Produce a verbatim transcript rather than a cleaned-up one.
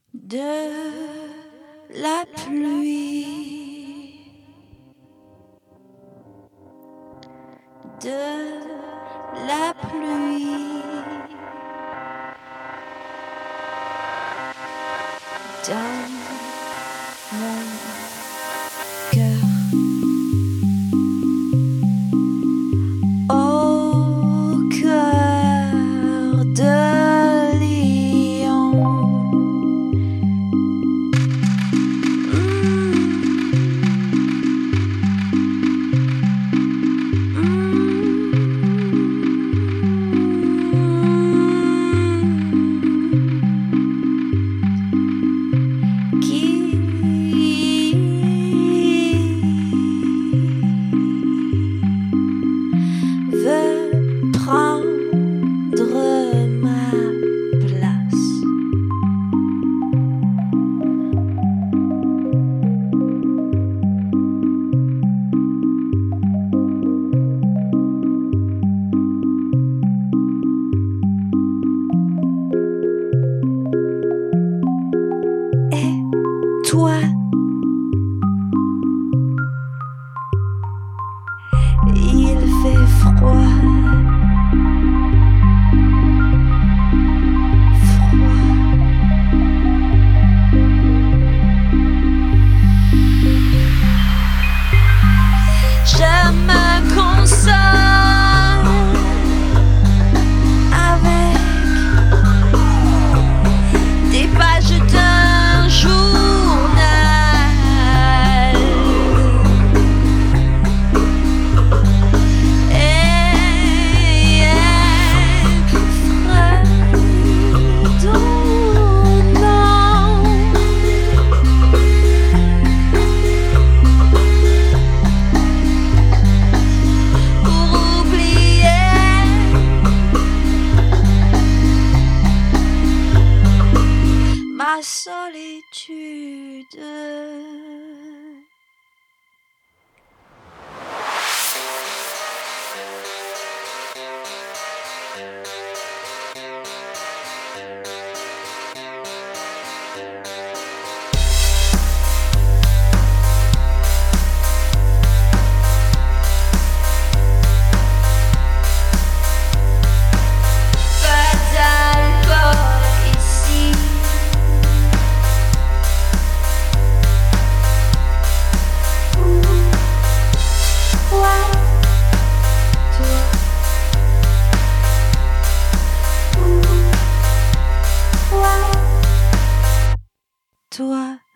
de la pluie, de la pluie dans mon cœur. Au cœur de lion. Veut prendre ma place. Et toi, il fait froid. Je me console avec des pages d'un journal et fredonnant pour oublier ma solitude. Pas d'alcool ici. Toi, toi, toi, toi.